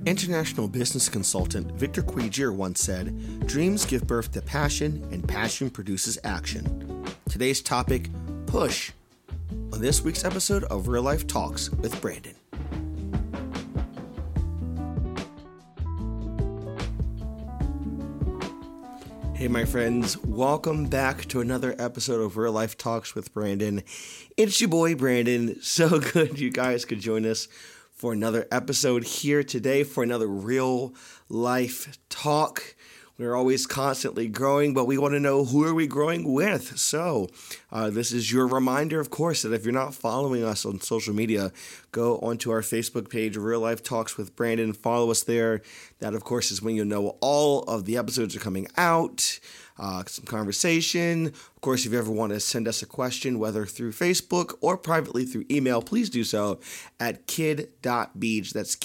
International business consultant Victor Quigier once said, "Dreams give birth to passion, and passion produces action." Today's topic, push, on this week's episode of Real Life Talks with Brandon. Hey my friends, welcome back to another episode of Real Life Talks with Brandon. It's your boy Brandon. So good you guys could join us for another episode here today for another real life talk. We're always constantly growing, but we want to know, who are we growing with? So this is your reminder, of course, that if you're not following us on social media, go onto our Facebook page, Real Life Talks with Brandon. Follow us there. That, of course, is when you'll know all of the episodes are coming out. Some conversation. Of course, if you ever want to send us a question, whether through Facebook or privately through email, please do so at kid.beege. That's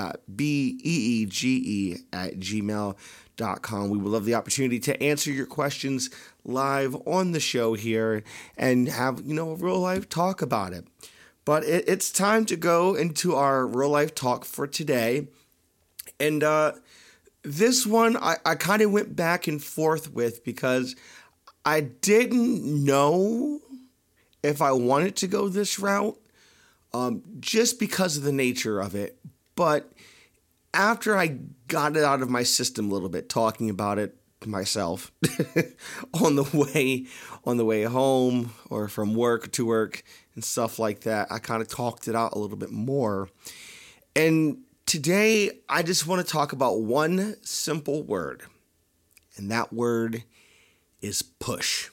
kid.beege@gmail.com. We would love the opportunity to answer your questions live on the show here and have, a real life talk about it. But it's time to go into our real life talk for today. And this one I kind of went back and forth with because I didn't know if I wanted to go this route, just because of the nature of it. But after I got it out of my system a little bit, talking about it to myself on the way home or from work to work and stuff like that, I kind of talked it out a little bit more. And today, I just want to talk about one simple word, and that word is push.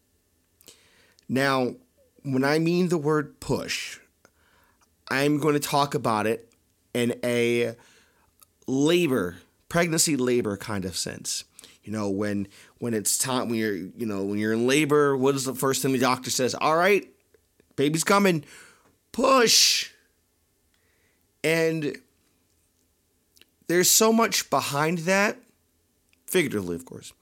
Now, when I mean the word push, I'm going to talk about it in a pregnancy labor kind of sense. When it's time, when you're in labor, what is the first thing the doctor says? All right, baby's coming, push. And there's so much behind that, figuratively, of course,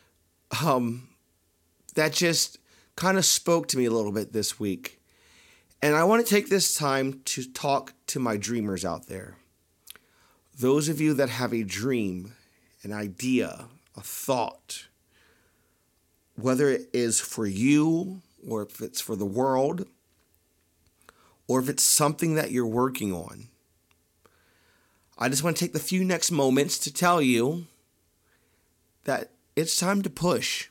that just kind of spoke to me a little bit this week. And I want to take this time to talk to my dreamers out there. Those of you that have a dream, an idea, a thought, whether it is for you or if it's for the world, or if it's something that you're working on, I just want to take the few next moments to tell you that it's time to push.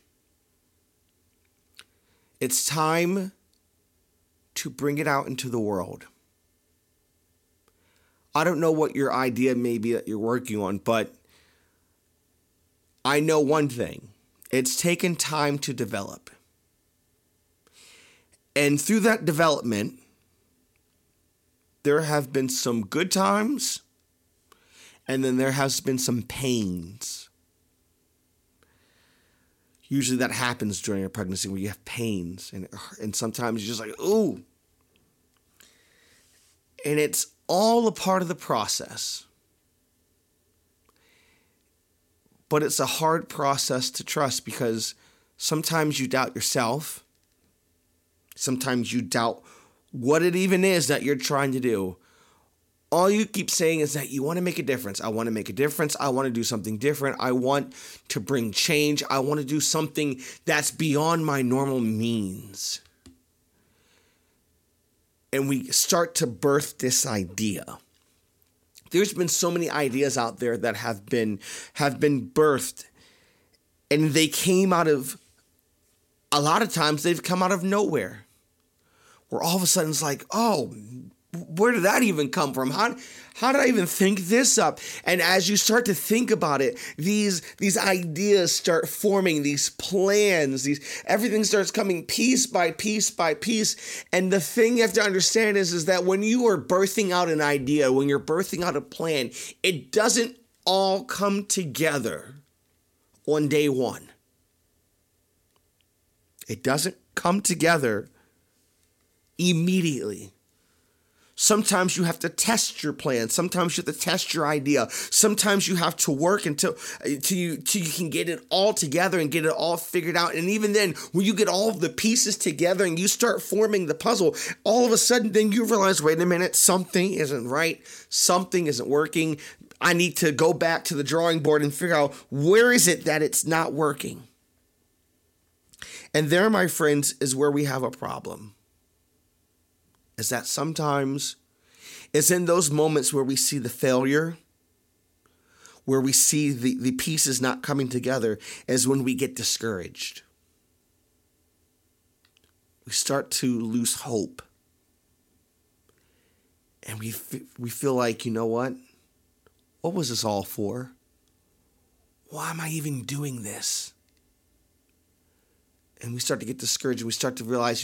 It's time to bring it out into the world. I don't know what your idea may be that you're working on, but I know one thing. It's taken time to develop. And through that development, there have been some good times, and then there has been some pains. Usually that happens during a pregnancy where you have pains. And sometimes you're just like, ooh. And it's all a part of the process. But it's a hard process to trust because sometimes you doubt yourself. Sometimes you doubt what it even is that you're trying to do. All you keep saying is that you want to make a difference. I want to make a difference. I want to do something different. I want to bring change. I want to do something that's beyond my normal means. And we start to birth this idea. There's been so many ideas out there that have been birthed, and they came out of, a lot of times they've come out of nowhere. Where all of a sudden it's like, oh, where did that even come from? How did I even think this up? And as you start to think about it, these ideas start forming, these plans, everything starts coming piece by piece by piece. And the thing you have to understand is that when you are birthing out an idea, when you're birthing out a plan, it doesn't all come together on day one. It doesn't come together immediately. Sometimes you have to test your plan. Sometimes you have to test your idea. Sometimes you have to work until you can get it all together and get it all figured out. And even then, when you get all of the pieces together and you start forming the puzzle, all of a sudden then you realize, wait a minute, something isn't right. Something isn't working. I need to go back to the drawing board and figure out where is it that it's not working. And there, my friends, is where we have a problem. Is that sometimes it's in those moments where we see the failure, where we see the pieces not coming together, is when we get discouraged. We start to lose hope. And we feel like, you know what? What was this all for? Why am I even doing this? And we start to get discouraged, and we start to realize,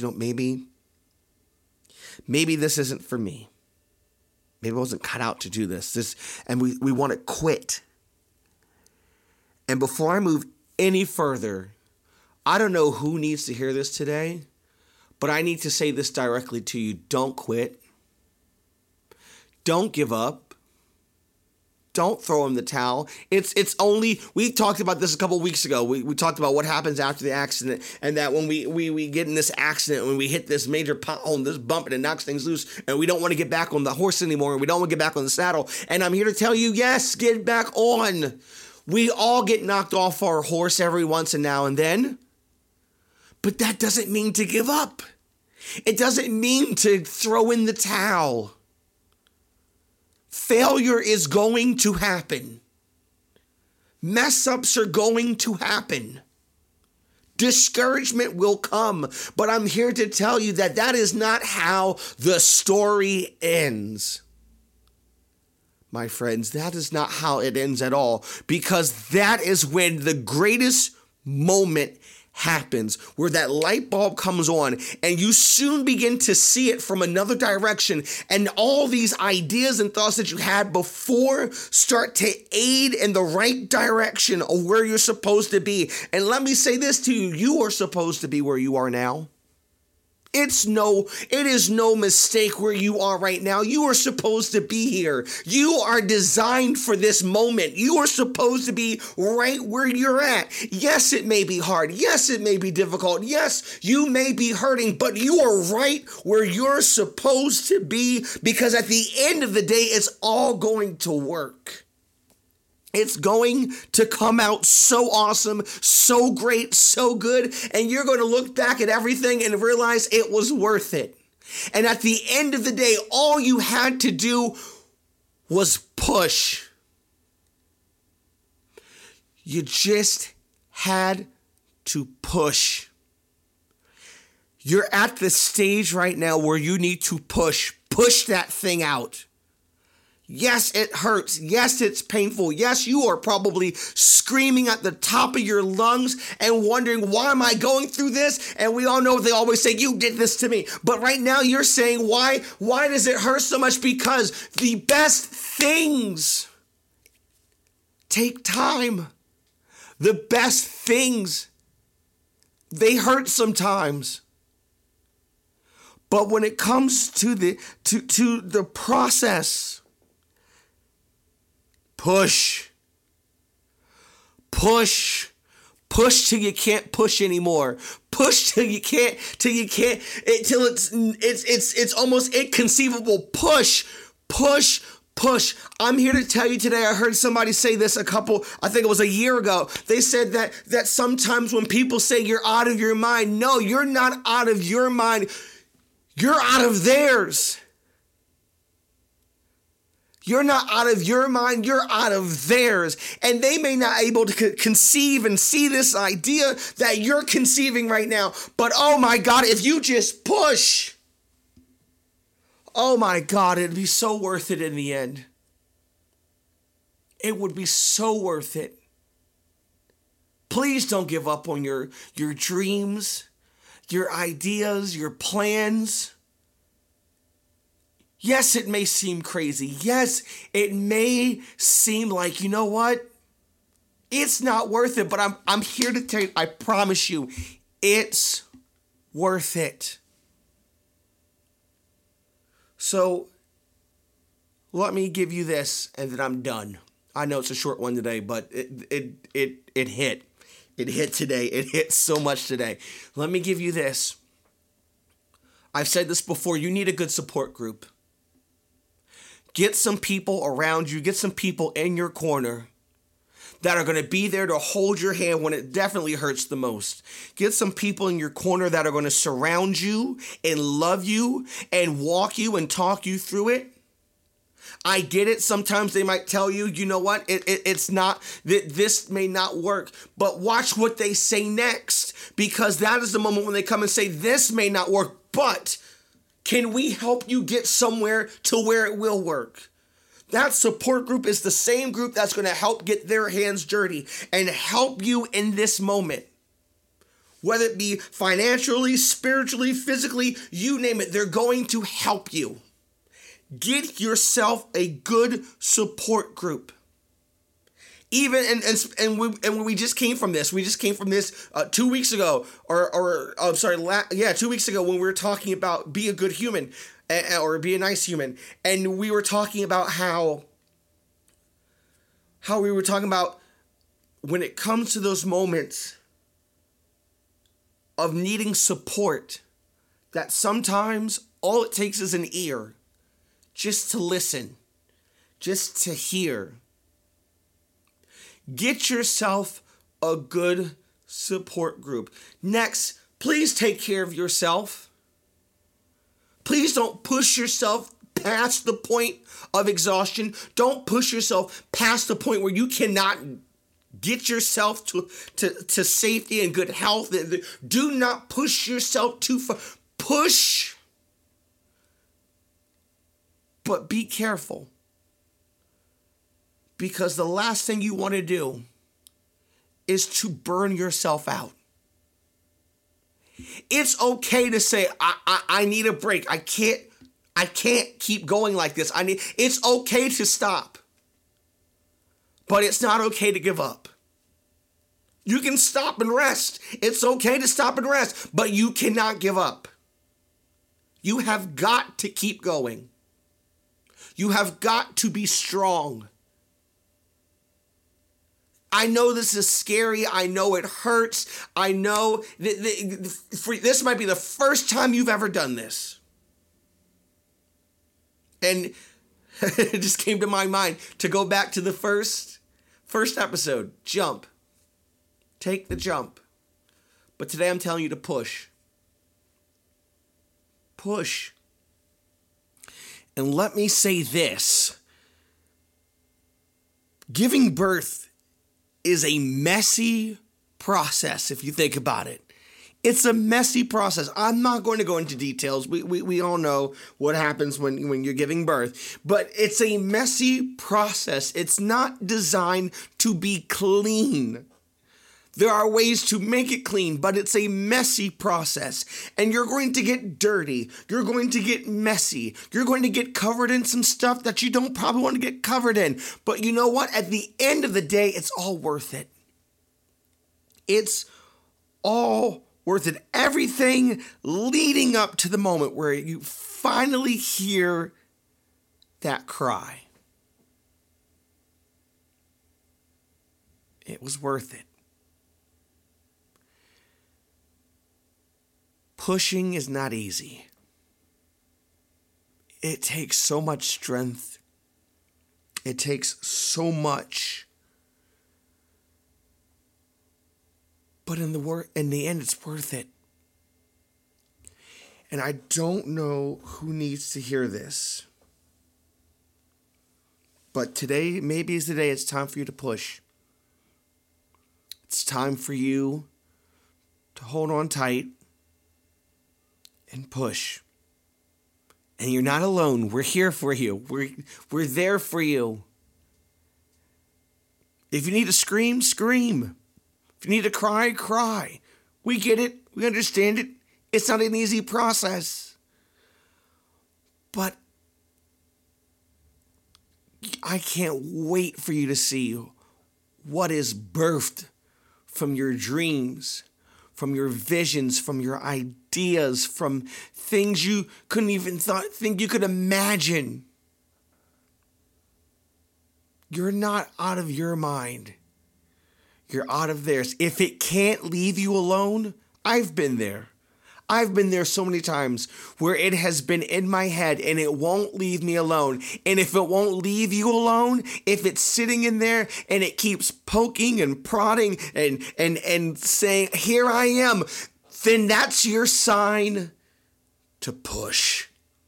maybe this isn't for me. Maybe I wasn't cut out to do this. And we want to quit. And before I move any further, I don't know who needs to hear this today, but I need to say this directly to you. Don't quit. Don't give up. Don't throw in the towel. It's only, we talked about this a couple weeks ago. We talked about what happens after the accident, and that when we get in this accident, when we hit this major pothole, this bump, and it knocks things loose, and we don't want to get back on the horse anymore, and we don't want to get back on the saddle. And I'm here to tell you, yes, get back on. We all get knocked off our horse every once and now and then. But that doesn't mean to give up. It doesn't mean to throw in the towel. Failure is going to happen. Mess ups are going to happen. Discouragement will come. But I'm here to tell you that that is not how the story ends. My friends, that is not how it ends at all. Because that is when the greatest moment happens, where that light bulb comes on, and you soon begin to see it from another direction, and all these ideas and thoughts that you had before start to aid in the right direction of where you're supposed to be. And let me say this to you, you are supposed to be where you are now. It is no mistake where you are right now. You are supposed to be here. You are designed for this moment. You are supposed to be right where you're at. Yes, it may be hard. Yes, it may be difficult. Yes, you may be hurting, but you are right where you're supposed to be, because at the end of the day, it's all going to work. It's going to come out so awesome, so great, so good, and you're going to look back at everything and realize it was worth it. And at the end of the day, all you had to do was push. You just had to push. You're at the stage right now where you need to push that thing out. Yes, it hurts. Yes, it's painful. Yes, you are probably screaming at the top of your lungs and wondering, why am I going through this? And we all know they always say, you did this to me. But right now you're saying, why does it hurt so much? Because the best things take time. The best things, they hurt sometimes. But when it comes to the process, push till you can't push anymore. Push till you can't, till it's almost inconceivable. Push. I'm here to tell you today, I heard somebody say this I think it was a year ago. They said that sometimes when people say you're out of your mind, no, you're not out of your mind. You're out of theirs. You're not out of your mind, you're out of theirs. And they may not be able to conceive and see this idea that you're conceiving right now. But oh my God, if you just push, oh my God, it'd be so worth it in the end. It would be so worth it. Please don't give up on your dreams, your ideas, your plans. Yes, it may seem crazy. Yes, it may seem like, you know what? It's not worth it, but I'm here to tell you, I promise you, it's worth it. So let me give you this, and then I'm done. I know it's a short one today, but it hit. It hit today. It hit so much today. Let me give you this. I've said this before. You need a good support group. Get some people around you. Get some people in your corner that are going to be there to hold your hand when it definitely hurts the most. Get some people in your corner that are going to surround you and love you and walk you and talk you through it. I get it. Sometimes they might tell you, you know what, it's not, this may not work, but watch what they say next, because that is the moment when they come and say, this may not work, but can we help you get somewhere to where it will work? That support group is the same group that's going to help get their hands dirty and help you in this moment. Whether it be financially, spiritually, physically, you name it, they're going to help you. Get yourself a good support group. Even and we just came from this. We just came from this 2 weeks ago, or I'm sorry, 2 weeks ago when we were talking about be a good human or be a nice human, and we were talking about how we were talking about when it comes to those moments of needing support, that sometimes all it takes is an ear. Just to listen, just to hear. Get yourself a good support group. Next, please take care of yourself. Please don't push yourself past the point of exhaustion. Don't push yourself past the point where you cannot get yourself to safety and good health. Do not push yourself too far. Push. But be careful, because the last thing you want to do is to burn yourself out. It's okay to say, I need a break. I can't keep going like this. It's okay to stop, but it's not okay to give up. You can stop and rest. It's okay to stop and rest, but you cannot give up. You have got to keep going. You have got to be strong. I know this is scary. I know it hurts. I know this might be the first time you've ever done this. And it just came to my mind to go back to the first episode. Jump. Take the jump. But today I'm telling you to push. Push. And let me say this. Giving birth is a messy process if you think about it. It's a messy process. I'm not going to go into details. We all know what happens when you're giving birth. But it's a messy process. It's not designed to be clean. There are ways to make it clean, but it's a messy process. And you're going to get dirty. You're going to get messy. You're going to get covered in some stuff that you don't probably want to get covered in. But you know what? At the end of the day, it's all worth it. It's all worth it. Everything leading up to the moment where you finally hear that cry. It was worth it. Pushing is not easy. It takes so much strength. It takes so much. But in the end, it's worth it. And I don't know who needs to hear this. But today, maybe is the day it's time for you to push. It's time for you to hold on tight and push. And you're not alone. We're here for you. We're there for you. If you need to scream, scream. If you need to cry, cry. We get it. We understand it. It's not an easy process. But I can't wait for you to see what is birthed from your dreams, from your visions, from your ideas, from things you couldn't even think you could imagine. you're not out of your mind. You're out of theirs. If it can't leave you alone, I've been there. I've been there so many times where it has been in my head and it won't leave me alone. And if it won't leave you alone, if it's sitting in there and it keeps poking and prodding and saying, here I am, then that's your sign to push.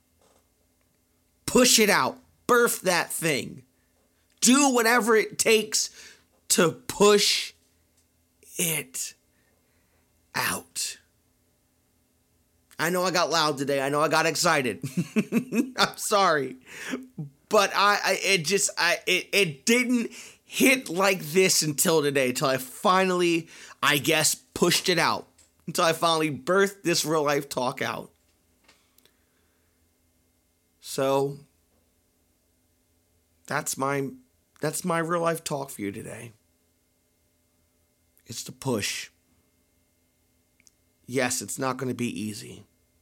Push it out. Birth that thing. Do whatever it takes to push it out. I know I got loud today. I know I got excited. I'm sorry. But it didn't hit like this until today, until I finally, I guess, pushed it out. Until I finally birthed this real life talk out. So, that's my real life talk for you today. It's to push. Yes, it's not going to be easy.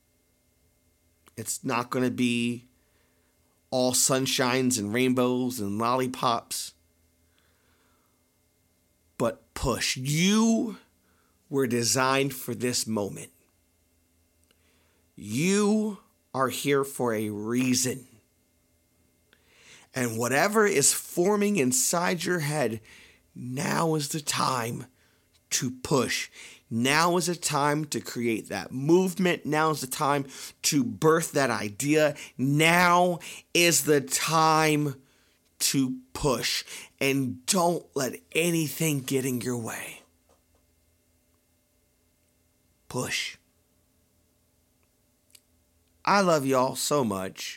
It's not going to be all sunshines and rainbows and lollipops. But push. You were designed for this moment. You are here for a reason. And whatever is forming inside your head, now is the time to push. Now is the time to create that movement. Now is the time to birth that idea. Now is the time to push. And don't let anything get in your way. Push. I love y'all so much.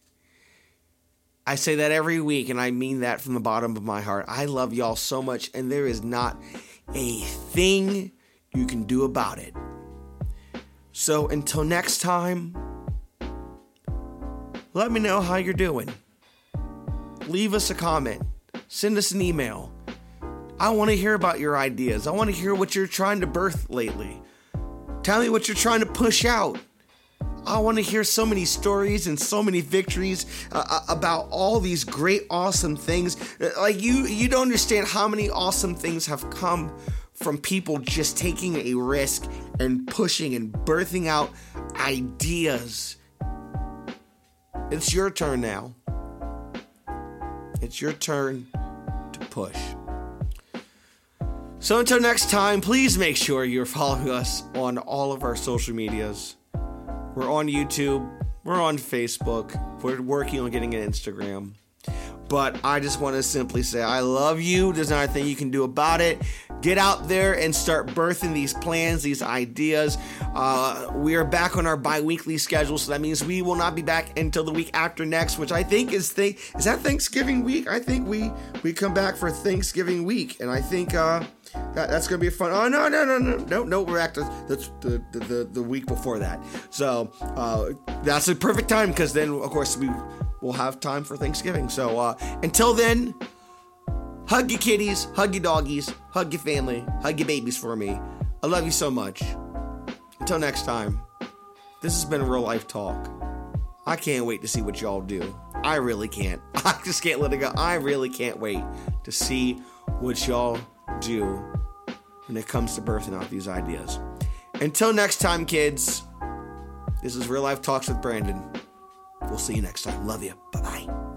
I say that every week, and I mean that from the bottom of my heart. I love y'all so much, and there is not a thing you can do about it. So until next time, let me know how you're doing. Leave us a comment. Send us an email. I want to hear about your ideas. I want to hear what you're trying to birth lately. Tell me what you're trying to push out. I want to hear so many stories and so many victories about all these great, awesome things. Like you don't understand how many awesome things have come from people just taking a risk and pushing and birthing out ideas. It's your turn now. It's your turn to push. So until next time, please make sure you're following us on all of our social medias. We're on YouTube. We're on Facebook. We're working on getting an Instagram. But I just want to simply say I love you. There's not a thing you can do about it. Get out there and start birthing these plans, these ideas. We are back on our bi-weekly schedule, so that means we will not be back until the week after next, which I think is that Thanksgiving week? I think we come back for Thanksgiving week, and I think that's gonna be fun. Oh no! We're back to the week before that. So that's a perfect time because then, of course, we'll have time for Thanksgiving. So until then. Hug your kitties, hug your doggies, hug your family, hug your babies for me. I love you so much. Until next time, this has been Real Life Talk. I can't wait to see what y'all do. I really can't. I just can't let it go. I really can't wait to see what y'all do when it comes to birthing out these ideas. Until next time, kids, this is Real Life Talks with Brandon. We'll see you next time. Love you. Bye-bye.